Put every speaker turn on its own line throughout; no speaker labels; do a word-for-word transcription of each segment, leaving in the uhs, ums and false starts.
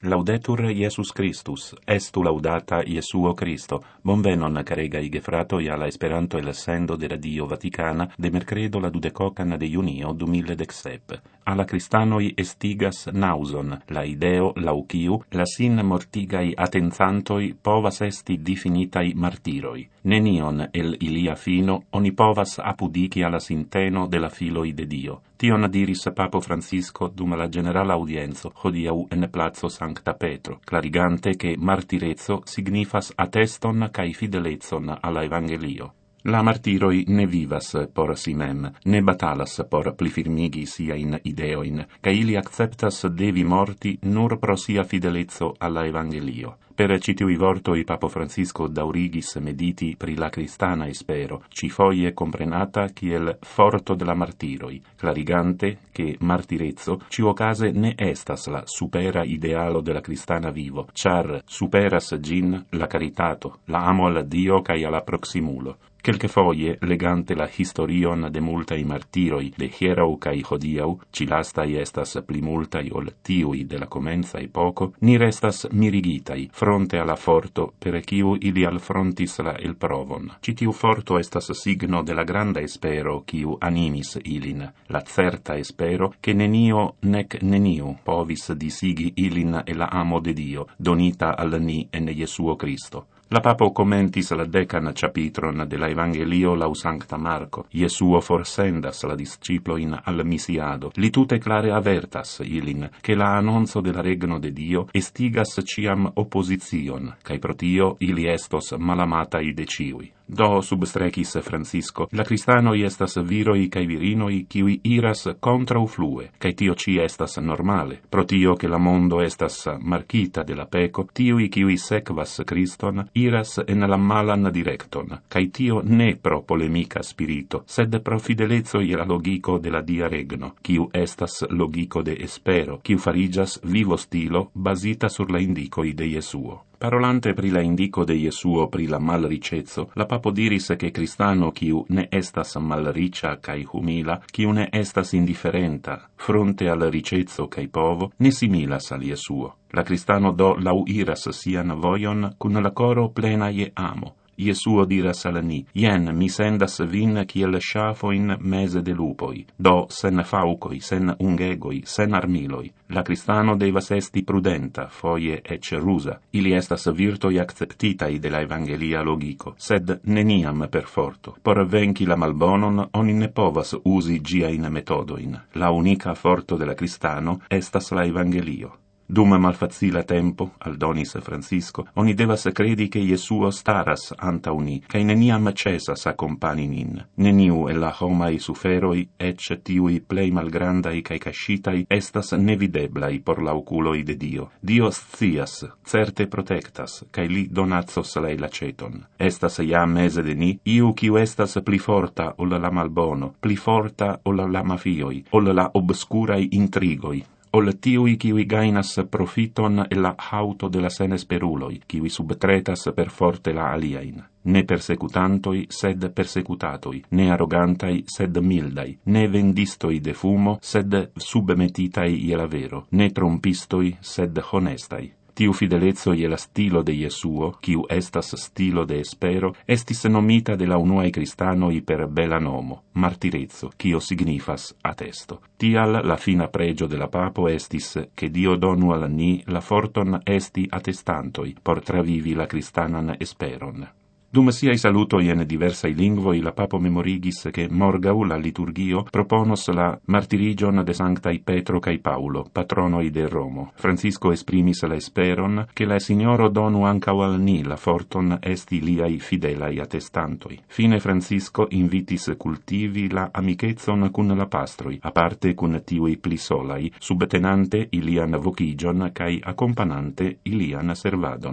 Laudetur Iesus Christus, estu laudata Iesuo Christo. Bonvenon, caregai gefratoi, alla Esperanto el sendo de Radio Vaticana de mercredo la dudecocan de junio du mille dexsep. Alla Christanoi estigas nauson, la ideo lauciu, la sin mortigai attenzantoi povas esti definitai martiroi. Nenion el ilia fino oni povas apudici alla sinteno de la filoi de Dio. Tion diris Papo Francisco dum la generala audienzo hodiau en plazo Sancta Petro, clarigante che martirezzo signifas atteston cae fidelezon alla Evangelio. La martiroi ne vivas por si mem, ne batalas por plifirmigi sia in ideoin, ca ili acceptas devi morti nur pro sia fidelezzo alla Evangelio. Per citiui vortoi Papo Francisco daurigis mediti pri la cristana espero, ci foie comprenata kiel forto de la martiroi, clarigante che martirezzo ciuocase ne estas la supera idealo de la cristana vivo, char superas gin la caritato, la amo al Dio cae alla proximulo. Quelque foie, legante la historion de multai martiroi de hierau cae hodiau, ci lastai estas pli multai ol tiui de la comenza epoco, ni restas mirigitai fronte alla forto per quiu ili alfrontis la el provon. Citiu forto estas signo de la granda espero quiu animis ilin, la certa espero che nenio nec neniu povis disigi ilin e la amo de Dio, donita al ni en Iesuo Christo. La Papo commentis la decan capitron de la Evangelio lau Sancta Marco. Iesuo forsendas la disciploin al misiado. Li tute clare avertas ilin, che la annonzo de la regno de Dio estigas ciam opposition, cae pro tio ili estos malamatai de ciui. Do substrecis Francisco, la Cristanoi estas viroi cae virinoi kiui iras contra flue, cae tio ci estas normale. Pro tio che la mondo estas marcita de la peco, tiui kiui sequas Christon iras en la malan directon, cae tio ne pro polemica spirito, sed pro fidelezzo e la logico de la dia regno, kiu estas logico de espero, kiu farigas vivo stilo basita sur la indicoi de Iesuo. Parolante pri la indico de Iesuo pri la malricezzo, la Papo diris che Cristano kiu ne estas malricia cae humila, kiu ne estas indifferenta, fronte al ricezzo cae povo, ne similas al Iesuo. La Cristano do lau iras sian voion cun la coro plena je amo. Iesuo diras al ni, jen mi sendas vin kiel ŝafo in meze de lupoi, do sen faucoi, sen ungegoi, sen armiloi. La Cristano devas esti prudenta, foie ec rusa. Ili estas virtoi acceptitai de la Evangelia logico, sed neniam per forto. Por venci la malbonon, oni ne povas usi giain metodoin. La unica forto de la Cristano estas la Evangelio. Dum malfacila tempo, aldonis Francisco, oni devas credi che Iesuo staras anta uni, cae neniam cesas accompani nin. Neniu e la homai suferoi, ec tiui plei malgrandai cae cascitai, estas nevideblai por la oculoi de Dio. Dio scias, certe protectas, cae li donatsos lei laceton. Estas ja mese de ni, iu kiu estas pli forta ol la malbono, pli forta ol la mafioi, ol la obscurai intrigoi, ol tiui kiui gainas profiton e la hauto de la senesperuloi, kiui subtretas per forte la aliain. Ne persecutantoi, sed persecutatoi, ne arrogantai, sed mildai, ne vendistoi de fumo, sed submetitai iela vero, ne trompistoi, sed honestai. Tiu fidelezzo e la stilo de Iesuo, kiu estas stilo de espero, estis nomita de la unuae Cristanoi per bela nomo, martirezzo, kio signifas attesto. Tial la fina pregio de la Papo estis, che Dio donu al ni la forton esti attestantoi, por travivi la Cristanan esperon. Dum siai salutoi en diversai lingvoi, la Papo memorigis che morgau la liturgio proponos la martirigion de Sanctai Petro cae Paulo, patronoi de Romo. Francisco esprimis la esperon che la Signoro donu ancau al ni la forton esti liai fidelai attestantoi. Fine Francisco invitis cultivi la amicezzon cun la pastroi, aparte cun tiui pli solai, subtenante ilian vocigion cae accompanante ilian servadon.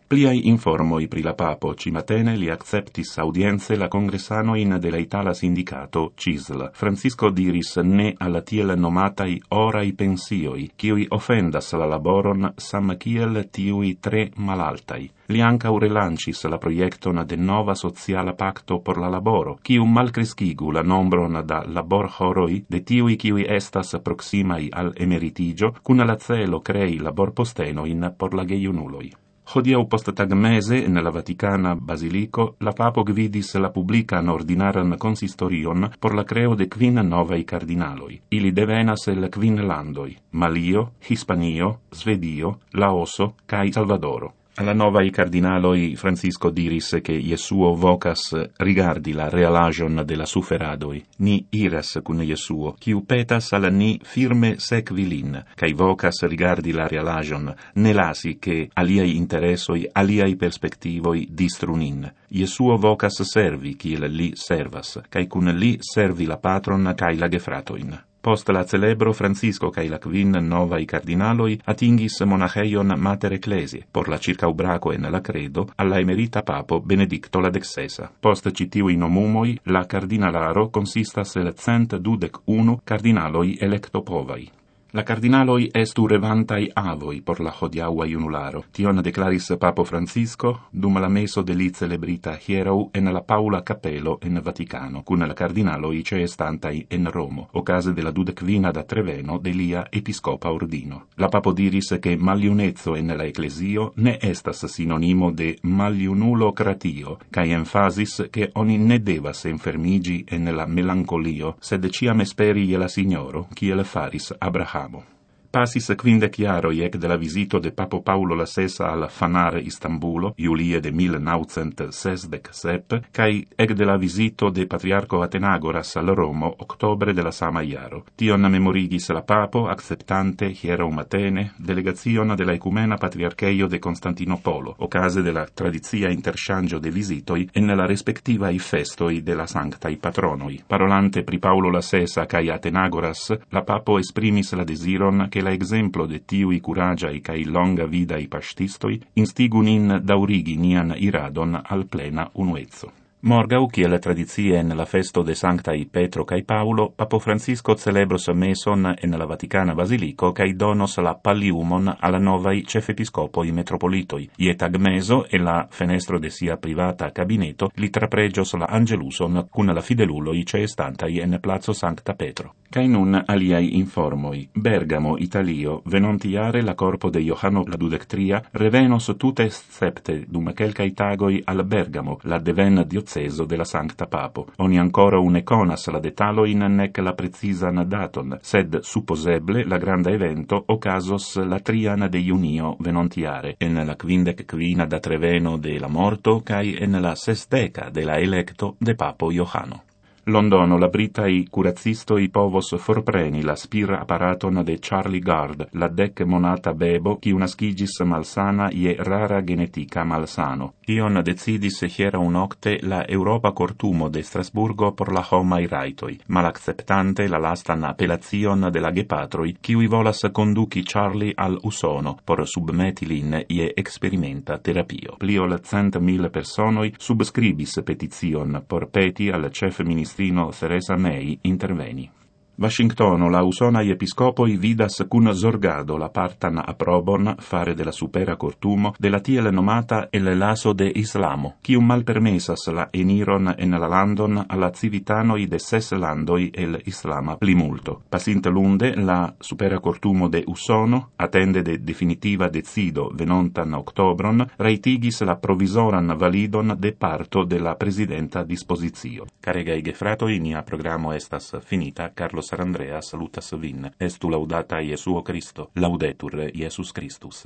Pliai informoi pri la papo cimatene li acceptis audienze la congresanoin de la Itala sindicato C I S L. Francisco diris ne alla tiel nomatai orai pensioi, kiui offendas la laboron sam kiel tiui tre malaltai. Li ancau relancis la proiecton de nova sociala pacto por la laboro, kiu malcrescigu la nombron da labor horoi de tiui kiui estas proximai al emeritigio, cun la celo crei labor postenoin por la geiunuloi. Hodiaŭ posttagmeze en la Vaticana Basilico la papo gvidis la publican ordinaran consistorion por la creo de kvin novaj kardinaloj. Ili devenas el kvin landoj: Malio, Hispanio, Svedio, Laoso kaj Salvadoro. Alla novaj kardinaloj Francisco diris che Jesuo vocas rigardi la realaĵon de la suferadoj. Ni iras kun Jesuo, kiu petas al ni firme sekvi lin, kaj vocas rigardi la realaĵon, ne lasi ke aliaj interesoj, aliaj perspektivoj distru nin. Jesuo vocas servi kiel li servas, kaj kun li servi la patron kaj la gefratojn. Post la celebro Francisco kaj la kvin novaj kardinaloj atingis monaĥejon Mater Ecclesiae por la ĉirkaŭbrako en la credo al la emerita papo Benedikto la deksesa. Post ĉi tiuj nomumoj la kardinalaro konsistas el cent dudek unu kardinaloj elektopovaj. La kardinaloj estu revantaj avoj por la hodiaŭa junularo. Tion deklaris papo Francisco dum la meso de li celebrita hieraŭ en la Paula Kapelo en Vatikano, kun la kardinaloj ĉeestantaj en Romo, okaze de la dudekvina da treveno de lia episkopa ordino. La papo diris ke maljuneco en la eklezio ne estas sinonimo de maljunulokratio, kaj emfazis ke oni ne devas enfermiĝi en la melankolio, sed ĉiam esperi je la Signoro, kiel faris Abrahamo. Pasis quindec jaroi ec de la visito de Papo Paulo la Sesa al Fanar Istanbulo, julie de mil naucent sesdec sep, cae ec de la visito de Patriarco Atenagoras al Romo, octobre de la sama jaro. Tion memorigis la Papo, acceptante, hieraŭ matene, delegazion de la Ecumena Patriarcheio de Constantinopolo, ocase de la tradizia interŝanĝo de visitoi en la respektivaj festoi de la sanctai patronoi. Parolante pri Paulo la Sesa cae Atenagoras, la Papo esprimis la desiron che la exemplo de tiui curagiai cae longa vidai pastistoi instigu nin daurigi nian iradon al plena unuezzo. Morgau, kiel tradizie en la festo de Sanctai Petro cae Paulo, Papo Francisco celebros meson en la Vaticana Basilico cae donos la palliumon alla novai cefepiscopoi metropolitoi. Ie tagmeso, e la fenestro de sia privata cabineto, li trapregios la Angeluson cun la fideluloi ceestantai en Plazo Sancta Petro. Cae nun aliai informoi. Bergamo, Italio, venontiare la corpo de Johano la dudectria revenos tute septe dum quelcai tagoi al Bergamo, la deven dioceso de la Sancta Papo. Oni ancora une conas la detaloin nec la precisan daton, sed supposeble la granda evento ocasos la trian de junio venontiare, en la quindec quina da treveno de la morto, cae en la sesdeca de la electo de Papo Johano. Londono la britai curacistoi povos forpreni la spira apparaton de Charlie Gard, la dec monata bebo, qui nascigis malsana ie rara genetica malsano. Ion decidis hieraŭ nocte la Europa Cortumo de Strasburgo por la homai raitoi, malacceptante la lastan appellazion de la gepatroi, kiui volas conduci Charlie al Usono por submeti lin ie experimenta terapio. Pli ol cent mil personoi subscribis petizion por peti al chef ministro Theresa May interveni. Washingtono la usonai episcopoi vidas cun zorgado la partan aprobon fare de la supera cortumo de la tiel nomata el laso de Islamo, quium malpermesas la eniron en la landon alla civitanoi de ses landoi el Islama plimulto. Pasinte lunde la supera cortumo de Usono, attende de definitiva decido venontan octobron, raitigis la provisoran validon de parto de la presidenta disposizio. Caregai gefratoi, nia programo estas finita. Carlos Andrea salutas vin. Estu laudata Iesuo Christo. Laudetur Iesus Christus.